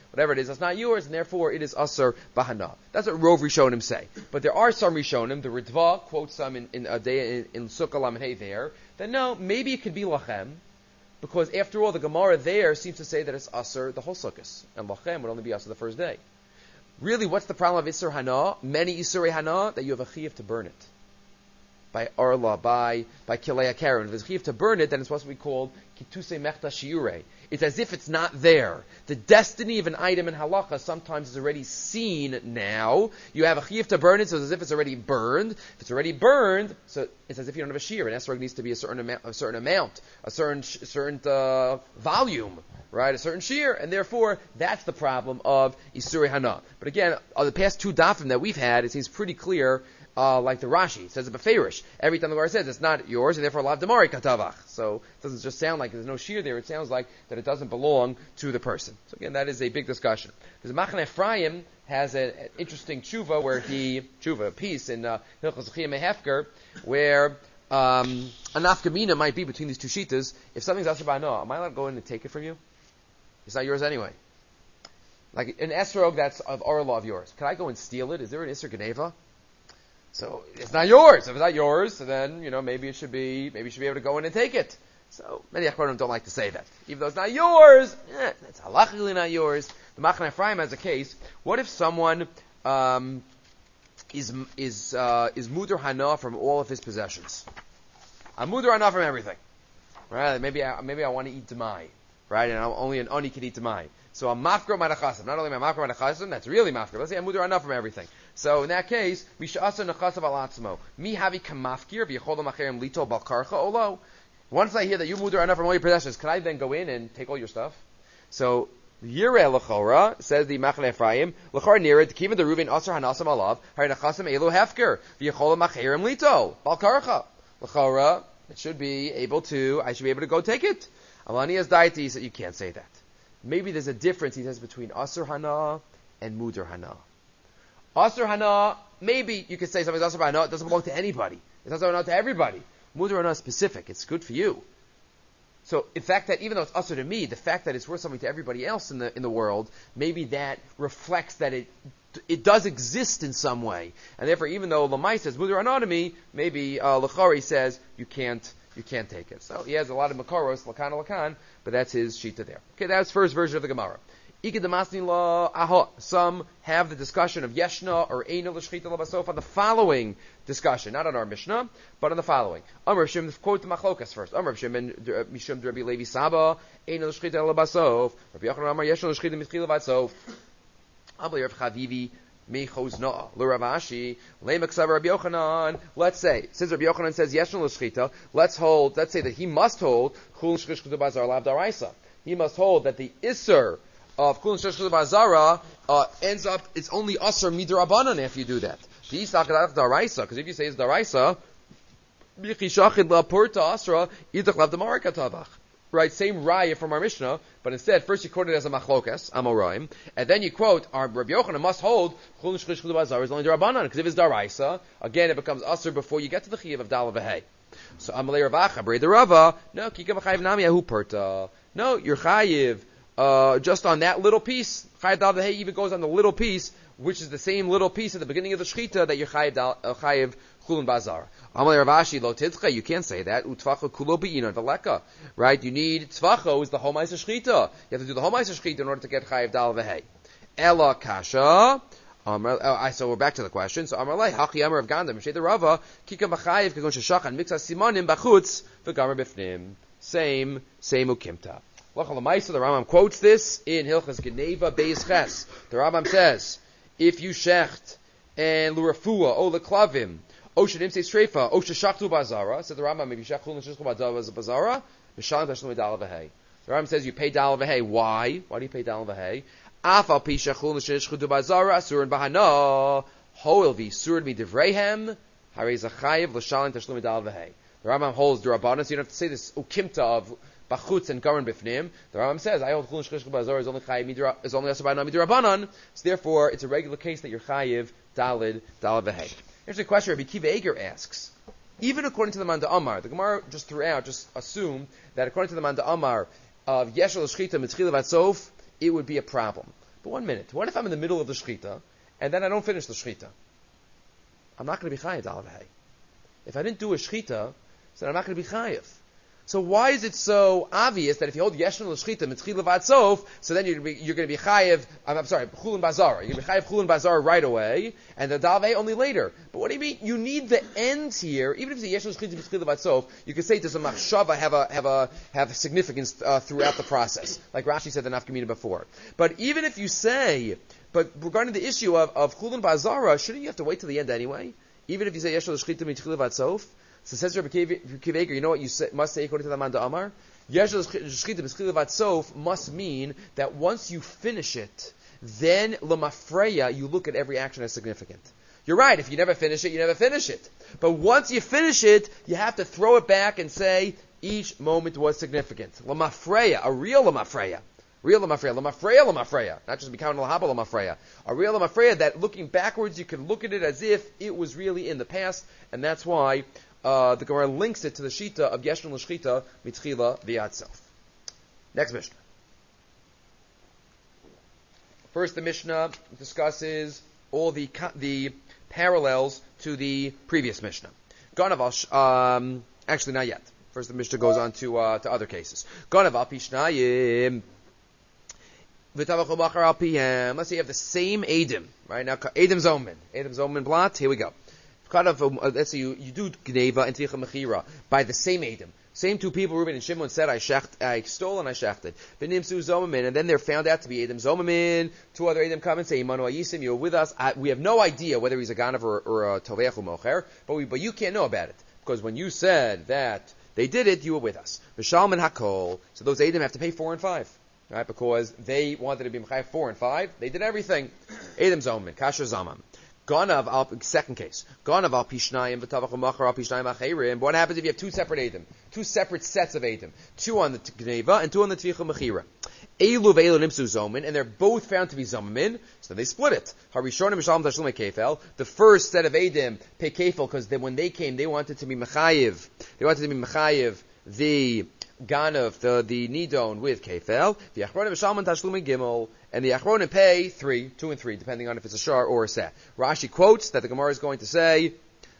whatever it is, that's not yours, and therefore it is Asr Bahana. That's what Rov Rishonim say. But there are some Rishonim, the Ritva quotes some in Sukkah Lamed Hey there, that no, maybe it could be Lachem, because after all, the Gemara there seems to say that it's Asr the whole Sukkot, and Lachem would only be Asr the first day. Really, what's the problem of Isser Hana? Many Isserei Hana, that you have a Chiyuv to burn it. By Arla, by Kilei HaKaren. If there's Chiyuv to burn it, then it's supposed to be called Kituse Mechta Shiurei. It's as if it's not there. The destiny of an item in halacha sometimes is already seen now. You have a chiyuv to burn it, so it's as if it's already burned. If it's already burned, so it's as if you don't have a shear. An esrog needs to be a certain amount, a certain volume, right? A certain shear, and therefore that's the problem of Isurei Hana. But again, the past two dafim that we've had, it seems pretty clear. Like the Rashi says a beferish. Every time the Gemara says it's not yours, and therefore lav damari katavach. So it doesn't just sound like there's no shear there. It sounds like that it doesn't belong to the person. So again, that is a big discussion. Because Machane Ephraim has an interesting tshuva where a piece in Hilchos Zechiyah Mehefker, where a nafkamina might be between these two shitas. If something's asher ba'ano, am I allowed to go in and take it from you? It's not yours anyway. Like an esrog that's of Orla of yours. Can I go and steal it? Is there an Isser Geneva? So it's not yours. If it's not yours, then maybe you should be able to go in and take it. So many achronim don't like to say that, even though it's not yours. It's halachically not yours. The Machane Ephraim has a case. What if someone is muder hana from all of his possessions? I'm muder hana from everything, right? Maybe I want to eat demai, right? And only an oni can eat demai. So I'm mafkar ma'achasim. Not only am I mafkar ma'achasim, that's really mafkar. Let's say I'm muder hana from everything. So in that case, misha'asa nechasav alatzmo. Mi havi kamafkir v'yechol macherim lito balkarcha olo. Once I hear that you muder hana from all your possessions, can I then go in and take all your stuff? So Yireh l'chora, says the Machane Ephraim, l'chora near it, kiven the Reuven asar hanasam alav, hari nechasim elu hefker, v'yechol macherim lito balkarcha. L'chora, I should be able to go take it. Alani has deity, so you can't say that. Maybe there's a difference, he says, between Asr Hana and Muder Hana. Asr Hana, maybe you could say something's Asr Hana, it doesn't belong to anybody. It doesn't belong to everybody. Muder Hana is specific, it's good for you. So, in fact, that even though it's Asr to me, the fact that it's worth something to everybody else in the world, maybe that reflects that it does exist in some way. And therefore, even though Lamai says Muder Hana to me, maybe Lechari says you can't take it. So he has a lot of makaros, lakan, but that's his shita there. Okay, that's first version of the Gemara. Some have the discussion of yeshna or eina l'shchita l'basof on the following discussion, not on our Mishnah, but on the following. Amar Shim, quote the machlokas first. Amar Shim and Mishum Rabbi Levi Saba eina l'shchita l'basof. Rabbi Yochanan Amar yeshna l'shchita mitchila l'basof. Abli Rav Chavivi. Let's say, since Rabbi Yochanan says yeshna l'shchita, let's say that he must hold chulin shchita bazar lav daraisa. He must hold that the isser of chulin shchita bazara ends up, it's only asr midrabanan if you do that. The isach daraisa, because if you say it's daraisa, bichishachid la porta asra idach lav damarika tabach. Right, same raya from our Mishnah, but instead, first you quote it as a machlokas, amoraim, and then you quote, our Rabbi Yochanan must hold, chulin shchita bazar is only darabanan, because if it's daraisa, again, it becomes asr before you get to the chiyuv of dal v'hei. So, amalei ravacha, brei derava, no, kika b'chayiv nami ahu perta. No, you're chayiv, just on that little piece. Chayiv dal v'hei even goes on the little piece, which is the same little piece at the beginning of the shchita that you're chayiv chulin bazar. Amalei Ravashi lo tidcha, you can't say that. Utfacha kulo be'inon v'leka. Right? You need tzvacha is the whole ma'aser shchita. You have to do the whole ma'aser shchita in order to get chayiv dal v'hei. Ela kasha. So we're back to the question. So Amalei hachi amar of Ganda Mishay the Rava kika b'chayiv kagon sheshachan mixas simanim b'chutz v'gamer b'fnim. Same ukimta. Lachal l'maisa, the Rambam quotes this in Hilchas Geneva Beis Ches. The Rambam says, if you shecht and l'rafua o l'klavim o shedim say streifa o sheshachtu bazara, said the Rambam, if you shech chulin sheshachtu bazara, mishalim tashlum dal v'hei. The Rambam says you pay dal v'hei. Why? Why do you pay dal v'hei? Afal pi shechulin sheshachtu bazara asurin bahana hoil v'isurin midivreihem harei zachayev l'shalim tashlum dal v'hei. The Rambam holds the Rabbanan, so you don't have to say this ukimta of bachutz and garan bifnim. The Rambam says, I hold chulin sheshachtu bazara is only chayiv is only asabana midrabanan. So therefore, it's a regular case that you're chayiv dalid v'hei. Here's a question Rabbi Kiva Eger asks. Even according to the Manda Amar, the Gemara just assumed that according to the Manda Amar of Yeshel Shchita Mitzchila Vatsof, it would be a problem. But 1 minute. What if I'm in the middle of the shechita, and then I don't finish the shechita? I'm not going to be chayiv dal v'hei. If I didn't do a shechita, then I'm not going to be chayiv. So why is it so obvious that if you hold yeshon l'shchita mitchila v'ad sof, so then you're going to be chayiv? I'm sorry, chulin bazara. You're going to be chayiv chulin bazara right away, and the dalvei only later. But what do you mean? You need the end here. Even if it's yeshon l'shchita mitchila v'ad sof, you could say does a machshava have significance throughout the process, like Rashi said the nafkamina before. But even if you say, but regarding the issue of chulin bazara, shouldn't you have to wait till the end anyway? Even if you say yeshon l'shchita mitchila v'ad sof. So says Rabbi Kiveger, you know what you must say according to the Manda Amar? Yesh l'shchita b'schila vatsof must mean that once you finish it, then l'mafreya, you look at every action as significant. You're right, if you never finish it, you never finish it. But once you finish it, you have to throw it back and say, each moment was significant. L'mafreya, a real l'mafreya. Real l'mafreya. Not just becoming l'haba l'mafreya. A real l'mafreya that looking backwards, you can look at it as if it was really in the past, and that's why the Gemara links it to the Shita of Yeshon L'Shchita Mitchila V'Yad Sof. Next Mishnah. First, the Mishnah discusses all the parallels to the previous Mishnah. Ganav, actually not yet. First, the Mishnah goes on to other cases. Ganav al Pishnayim. Let's say you have the same Eidim, right? Now, Eidim Zomin Blat, here we go. Let's say you do Gneva and Tvicha Mechira by the same Eidim. Same two people, Reuben and Shimon, said, I stole and I shechted. V'nimsu Zomamin, and then they're found out to be Eidim Zomamin. Two other Eidim come and say, Imanu Ayisim, you're with us. We have no idea whether he's a Ganav or a Tovech or Mocher, but you can't know about it. Because when you said that they did it, you were with us. V'shalman Hakol, so those Eidim have to pay 4 and 5. Right, because they wanted to be Mechayev 4 and 5, they did everything. Eidim Zomamin, Kasher Zamam. Ganav, second case. Ganav al pishnayim v'tavach u'machar al pishnayim acherim. What happens if you have two separate Eidim? Two separate sets of Eidim. 2 on the Gneva and 2 on the Tvicha Mechira. Eilu ve'elu nimsu zomin, and they're both found to be zomin, so they split it. Harishonim mishalom tashlum kefel. The first set of Eidim pay kefel because when they came, they wanted to be mechayiv. They wanted to be mechayiv the Ganav, the Nidon with Kefel, the Achronim Shalman Tashlum Gimel, and the Achronim pay 2 and 3, depending on if it's a Shar or a Seh. Rashi quotes that the Gemara is going to say,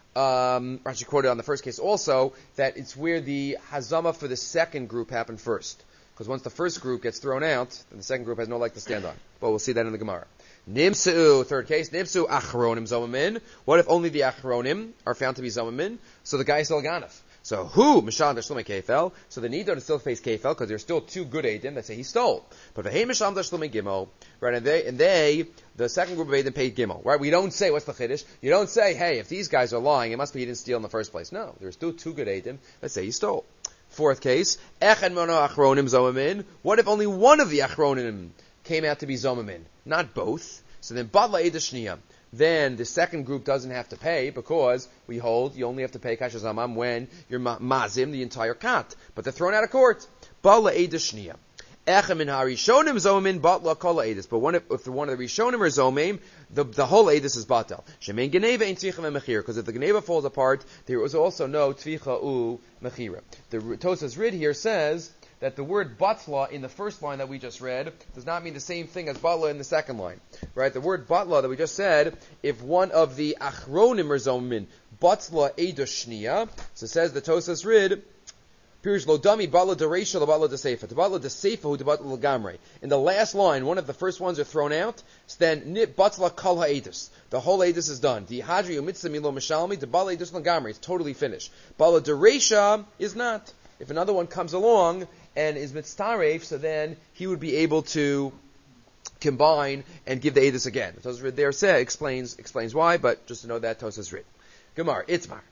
Rashi quoted on the first case also, that it's where the Hazama for the second group happened first. Because once the first group gets thrown out, then the second group has no leg to stand on. But we'll see that in the Gemara. Nimsu, third case, Nimsu Achronim Zomamin. What if only the Achronim are found to be Zomamin? So the guy is still Ganav. So who? Mishal Tashlum Kefel. So the Nidon still face Kefel because there's still 2 good Eidim that say he stole. But V'hei Mishal Tashlum Gimel, right? And they, the second group of Eidim paid Gimel, right? We don't say what's the Chiddush. You don't say, hey, if these guys are lying, it must be he didn't steal in the first place. No, there's still 2 good Eidim that say he stole. Fourth case, Echad Mono Achronim Zomamin. What if only one of the Achronim came out to be Zomamin, not both? So then Badla Eidah Shniya. Then the second group doesn't have to pay because we hold you only have to pay Kasher Zamam when you're mazim the entire kat. But they're thrown out of court. Bala Eidah Shniya. Echem min harishonim zomin batla kol eidus. But if one of the rishonim are zomim, the whole eidus is batal. Shemein geneva ein tvicha mechira. Because if the geneva falls apart, there is also no tvicha u mechira. The Tosas Rid here says that the word batla in the first line that we just read does not mean the same thing as batla in the second line. Right? The word batla that we just said, if one of the achronim are zomin, batla eidah shniya, so says the Tosas Rid, Pirish lo dami batla dereisha lo batla deseifa. The batla deseifa hu de batla legamrei. In the last line, one of the first ones are thrown out, so then nit batla kol ha'edus. The whole edus is done. The hadri umitzah milo mishalmi, the batla edus legamrei. It's totally finished. Batla dereisha is not. If another one comes along and is mitztaref, so then he would be able to combine and give the edus again. The Tosas Rid there explains why, but just to know that Tosas Rid. Gemara, Itzmar.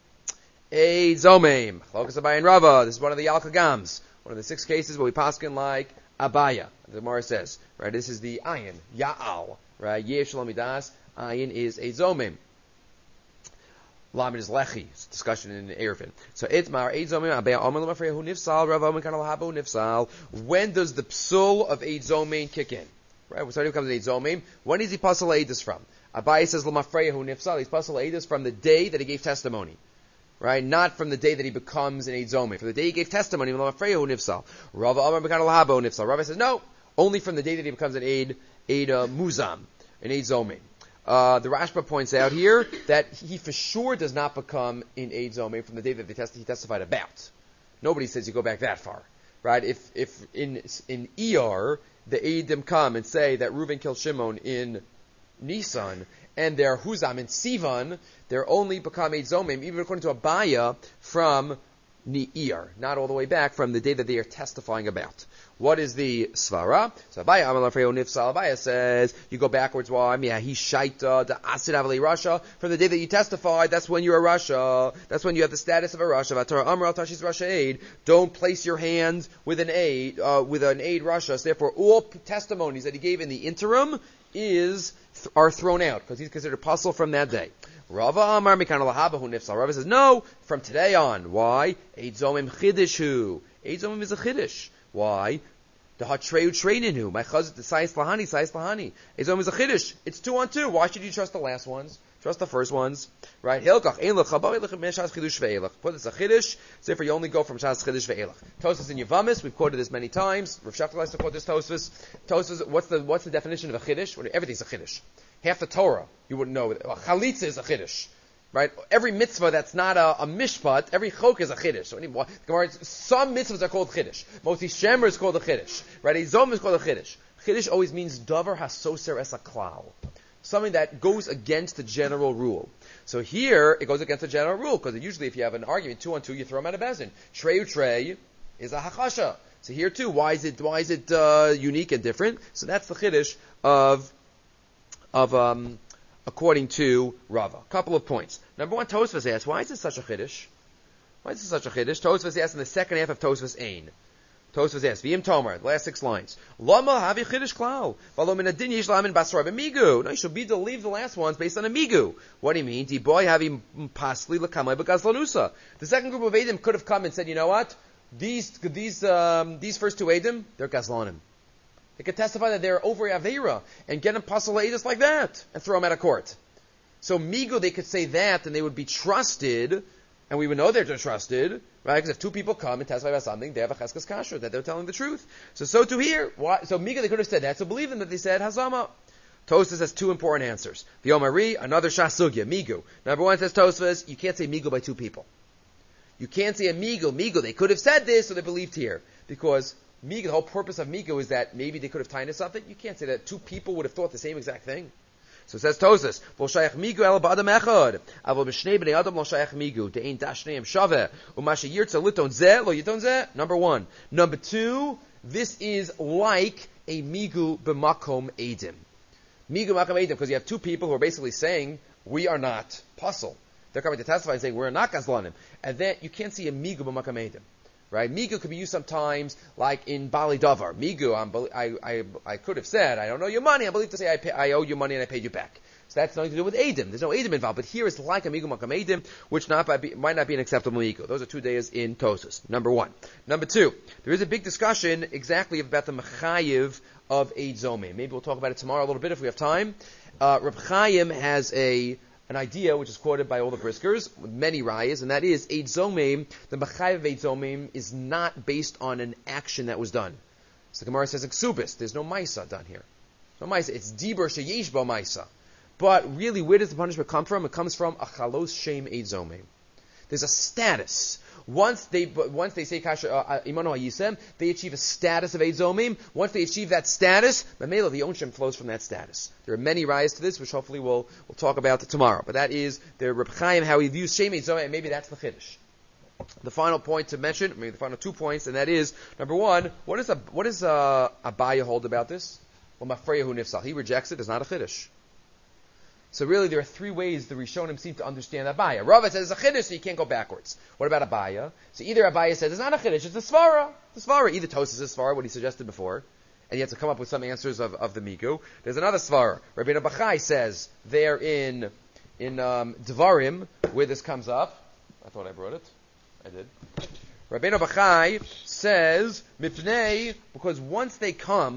A Zomeim, Chlokas Abaya and Rava. This is one of the Yalkagams, one of the 6 cases where we paskin like Abaya. The Gemara says, right? This is the Ayin, Ya'al, right? Yesh Lamidas. Ayin is a Zomeim. Lamed is Lechi. It's a discussion in Erevin. So Itmar, a Zomeim, Abaya Omer Lamafreya Hu Nifsal, Rava Omer Kanal Habu Nifsal. When does the psul of a Zomeim kick in? Right? When somebody becomes a Zomeim, when is he pasal Eidus from? Abaya says Lamafreya Hu Nifsal. He's pasal Eidus from the day that he gave testimony. Right? Not from the day that he becomes an Eid Zomi. From the day he gave testimony, Rava Amar B'kan Lahabo Nifsal. Rava says, no, only from the day that he becomes an Eid Eid Muzam, an Eid Zomim. The Rashba points out here that he for sure does not become in Eid Zomim from the day that he testified about. Nobody says you go back that far, right? If in ER the Eidim come and say that Reuven killed Shimon in Nisan, and they're Huzam in Sivan, they're only become Eid Zomim, even according to Abaya, from Ni'ir, not all the way back from the day that they are testifying about. What is the Svara? So Abaya says, you go backwards, why? He shaita, the Asid Avali Rasha, from the day that you testified, that's when you're a Rasha, that's when you have the status of a Rasha. Vatara Amral Tashis Rasha Aid, don't place your hand with an aid Rasha. So therefore, all testimonies that he gave in the interim are thrown out, because he's considered apostle from that day. Rava Amar Mikan Lahabahu Nifsal. Rava says, no, from today on. Why? Eid Zomim Chidishu. Eid Zomim is a Chidish. Why? The Hatreu Treininu. My chazit, the Sayis Lahani. Eid Zomim is a Chidish. It's 2-on-2. Why should you trust the last ones? Trust the first ones. Right? Hilkach. Ein L'chabah Elach Meshas Chidush Ve'elach. Put it's a Chidish. So therefore you only go from Shas Chidush Ve'elach. Tosfos in Yavamis. We've quoted this many times. Rav Shach likes to quote this Tosfos. Tosfos, what's the definition of a Chidish? Everything's a Chidish. Half the Torah, you wouldn't know. Chalitza is a chiddush, right? Every mitzvah that's not a mishpat, every chok is a chiddush. So some mitzvahs are called chiddush. Motzi Shemer is called a chiddush, right? Izom is called a chiddush. Chiddush always means davar hasoser es klal, something that goes against the general rule. So here it goes against the general rule, because usually if you have an argument 2-on-2, you throw them out of bezin. Trey is a hachasha. So here too, why is it unique and different? So that's the chiddush of according to Rava. A couple of points. Number one, Tosfos asks, why is this such a chiddush? Tosfos asks in the second half of Tosfos Ein. Tosfos asks, V'im Tomar, the last 6 lines. Lama havi chiddush klal. V'lo min adin yish lamin basra b'migu. No, you should leave the last ones based on a migu. What do you mean? Di boy havi pasli l'kamay b'gazlanusa. The second group of Eidim could have come and said, you know what? These first 2 Eidim, they're gazlanim. They could testify that they're over Aveira and get them pasalei like that and throw them out of court. So migu, they could say that and they would be trusted, and we would know they're trusted, right? Because if 2 people come and testify about something, they have a cheskes kasher, that they're telling the truth. So too here. Why? So migu, they could have said that. So believe them that they said hazama. Tosfos has 2 important answers. The Omari, another shasugya, migu. Number 1 says Tosfos, you can't say migu by 2 people. You can't say a migu. They could have said this, so they believed here. Because migu, the whole purpose of migu is that maybe they could have tied to something. You can't say that 2 people would have thought the same exact thing. So it says Tosfos, "Vol shayach migu el ba'adam echad, avol b'shnei bnei adam lo shayach migu, de'ein dashneim shaveh, u'mashe yirtza liton zeh lo yiton zeh." Number 1. Number 2, this is like a migu b'makom edim. Migu b'makom edim, because you have 2 people who are basically saying we are not puzzle. They're coming to testify and saying we're not gazlanim, and then you can't see a migu b'makom edim. Right? Migu could be used sometimes, like in Bali Davar. Migu, I could have said, I don't owe you money. I believe to say I owe you money and I paid you back. So that's nothing to do with Eidim. There's no Eidim involved. But here it's like a Migu Makam Eidim, which might not be an acceptable Migu. Those are 2 days in Tosfos. Number 1. Number 2, there is a big discussion exactly about the Mechayiv of Eid Zomim. Maybe we'll talk about it tomorrow a little bit if we have time. Reb Chaim has an idea which is quoted by all the briskers with many rayas, and that is Eid Zomim, the Mechayiv of Eid Zomim is not based on an action that was done. So the Gemara says Ksubis, there's no Maisa done here. No Maisa, it's Dibur Sheyesh Bo Maisa. But really, where does the punishment come from? It comes from a Chalos Shem Eid Zomim. There's a status. Once they say Kasha Imanu Hayisem, they achieve a status of Eid Zomim. Once they achieve that status, Mamela, the Onshim flows from that status. There are many rayas to this, which hopefully we'll talk about tomorrow. But that is the Reb Chaim, how he views Shem Eid Zomim, and maybe that's the Chiddush. The final point to mention, maybe the final 2 points, and that is, number 1, what does Abaya hold about this? Well, Mafreyahu Nifsal. He rejects it. It's not a Chiddush. So really, there are 3 ways the Rishonim seem to understand Abaya. Rava says it's a chiddush, so you can't go backwards. What about Abaya? So either Abaya says it's not a chiddush, it's a svara. It's a svara. Either Tosfos is svara, what he suggested before, and you have to come up with some answers of the migu. There's another svara. Rabbeinu Bachai says there in Devarim, where this comes up. I thought I brought it. I did. Rabbeinu Bachai says mipnei, because once the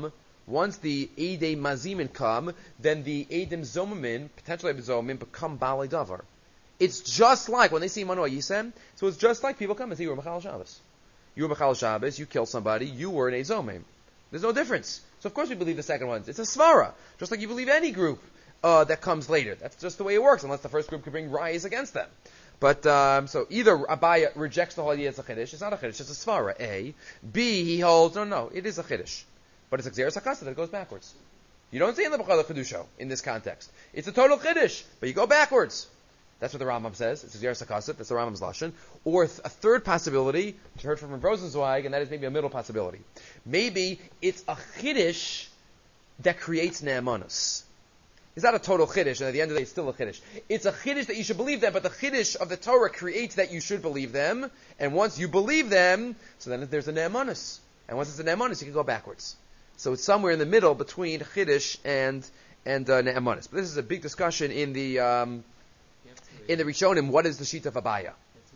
Eidei Mazimin come, then the Eidim Zomimin, potentially Eidim Zomim, become Balei Davar. It's just like, when they see Manu Yisem, so it's just like people come and say, you were Mechal Shabbos. You were Mechal Shabbos, you killed somebody, you were an Eid Zomim. There's no difference. So of course we believe the second one. It's a svara, just like you believe any group that comes later. That's just the way it works, unless the first group could bring rayas against them. But so either Abaya rejects the whole idea it's a chiddush. It's not a chiddush. It's a svara. A. B. He holds no. It is a chiddush, but it's a xeris hakasa that goes backwards. You don't say in the Bechal Chedusho in this context. It's a total chiddush, but you go backwards. That's what the Rambam says. It's a Xeris HaKasset. That's the Rambam's lashon. Or a third possibility, which I heard from Rosenzweig, and that is maybe a middle possibility. Maybe it's a chiddush that creates ne'emanus. It's not a total chiddush, and at the end of the day, it's still a chiddush. It's a chiddush that you should believe them, but the chiddush of the Torah creates that you should believe them, and once you believe them, so then there's a ne'emanus. And once it's a ne'emanus, you can go backwards. So it's somewhere in the middle between chiddush and ne'emanus. But this is a big discussion in the Rishonim. What is the sheet of Abaya?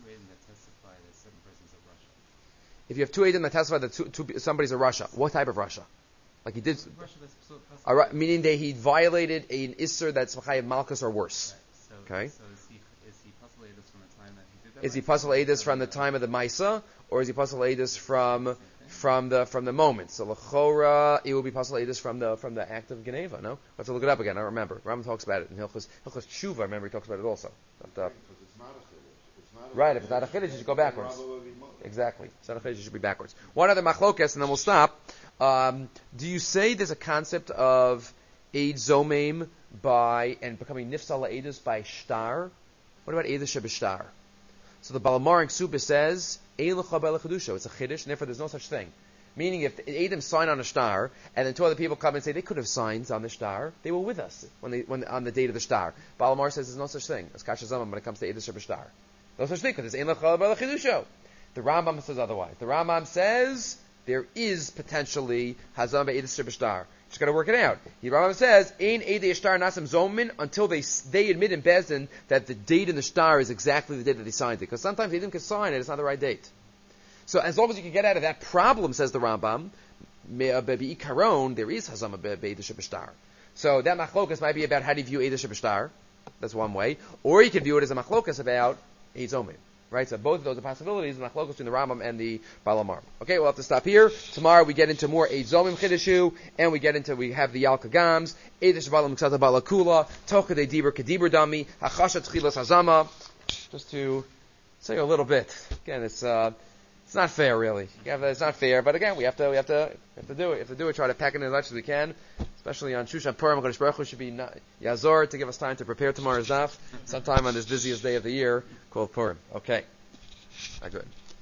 If you have two Eidim that testify that somebody's a Rasha, what type of Rasha? Like he did, meaning that he violated an Isser that's Chayav Malchus or worse. Right. So is he Pasal Eidus from the time that he did that? Is he Pasal Eidus from the time of the Maisa, or is he Pasal Eidus from the moment? So L'chora, it will be Pasal Eidus from the act of Geneva. No, I have to look it up again. I don't remember. Rambam talks about it in Hilchos Tshuva. I remember he talks about it also. Right, if it's not a chiddush, you should go backwards. Exactly. If it's not a chiddush, you should be backwards. One other machlokas, and then we'll stop. Do you say there's a concept of Eid Zomim and becoming Nifsal Eidus by Shtar? What about Eidus Shebishtar? So the Balamar in Ksubah says, Ein L'cha B'El Chedusha. It's a chiddush, and therefore there's no such thing. Meaning, if Edom sign on a star, and then two other people come and say they could have signed on the star, they were with us when on the date of the star. Balamar says there's no such thing as Kasha Zaman when it comes to Eidus Shebishtar. No such thing, because it's Ein L'cha B'El Chedusha. The Rambam says otherwise. The Rambam says there is potentially Hazam Be'edus Shebishtar. Just got to work it out. The Rambam says Ein Eidei Shtar Nasam Zomin until they admit in Bezdin that the date in the star is exactly the date that they signed it. Because sometimes Edom can sign it, it's not the right date. So as long as you can get out of that problem, says the Rambam, Be'ikaron, there is Hazam Be'edus Shebishtar. So that machlokas might be about how do you view Eidus Shebishtar. That's one way. Or you can view it as a machlokas about Eid Zomin. Right, so both of those are possibilities, the machlokas between the Rambam and the Balamar. Okay, we'll have to stop here. Tomorrow we get into more Eid Zomim Chiddushu, and we have the Yalka Gams, Eidish Balam Ksata Balakula, Tocha de Dibur Kedibur Dami, Hachashat Chilas Hazama. Just to say a little bit. Again, it's not fair, really. It's not fair, but again, we have to do it. We have to do it. Try to pack it in as much as we can, especially on Shushan Purim. Kodesh Baruch Hu should be Yazor to give us time to prepare tomorrow's daf, sometime on this busiest day of the year called Purim. Okay, good.